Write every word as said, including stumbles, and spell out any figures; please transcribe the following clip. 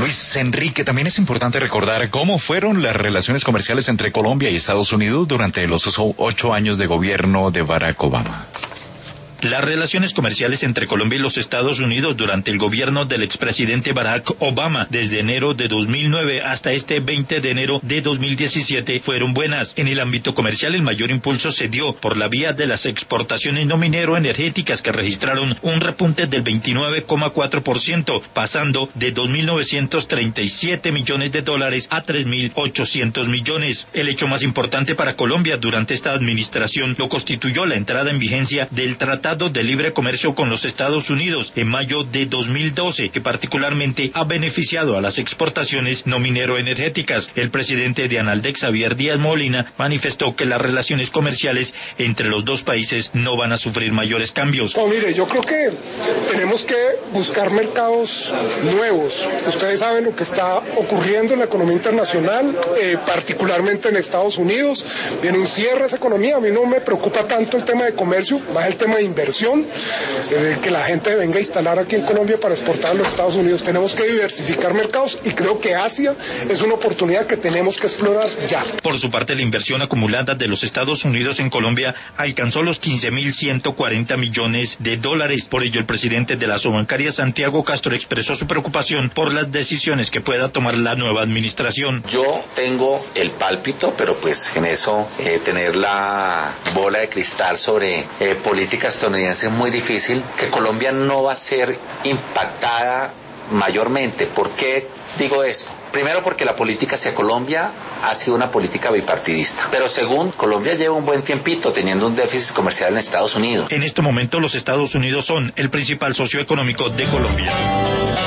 Luis Enrique, también es importante recordar cómo fueron las relaciones comerciales entre Colombia y Estados Unidos durante los ocho años de gobierno de Barack Obama. Las relaciones comerciales entre Colombia y los Estados Unidos durante el gobierno del expresidente Barack Obama desde enero de dos mil nueve hasta este veinte de enero de dos mil diecisiete fueron buenas. En el ámbito comercial el mayor impulso se dio por la vía de las exportaciones no minero-energéticas que registraron un repunte del veintinueve coma cuatro por ciento, pasando de dos mil novecientos treinta y siete millones de dólares a tres mil ochocientos millones. El hecho más importante para Colombia durante esta administración lo constituyó la entrada en vigencia del Tratado de Libre Comercio con los Estados Unidos en mayo de dos mil doce, que particularmente ha beneficiado a las exportaciones no minero-energéticas. El presidente de Analdex, Javier Díaz Molina, manifestó que las relaciones comerciales entre los dos países no van a sufrir mayores cambios. No, mire, yo creo que tenemos que buscar mercados nuevos. Ustedes saben lo que está ocurriendo en la economía internacional, eh, particularmente en Estados Unidos. Viene un cierre a esa economía. A mí no me preocupa tanto el tema de comercio, más el tema de inversión. Eh, que la gente venga a instalar aquí en Colombia para exportar a los Estados Unidos. Tenemos que diversificar mercados y creo que Asia es una oportunidad que tenemos que explorar ya. Por su parte, la inversión acumulada de los Estados Unidos en Colombia alcanzó los quince mil ciento cuarenta millones de dólares. Por ello, el presidente de la Asobancaria, Santiago Castro, expresó su preocupación por las decisiones que pueda tomar la nueva administración. Yo tengo el pálpito, pero pues en eso eh, tener la bola de cristal sobre eh, políticas estadounidense es muy difícil, que Colombia no va a ser impactada mayormente. ¿Por qué digo esto? Primero, porque la política hacia Colombia ha sido una política bipartidista. Pero según, Colombia lleva un buen tiempito teniendo un déficit comercial en Estados Unidos. En este momento los Estados Unidos son el principal socio económico de Colombia.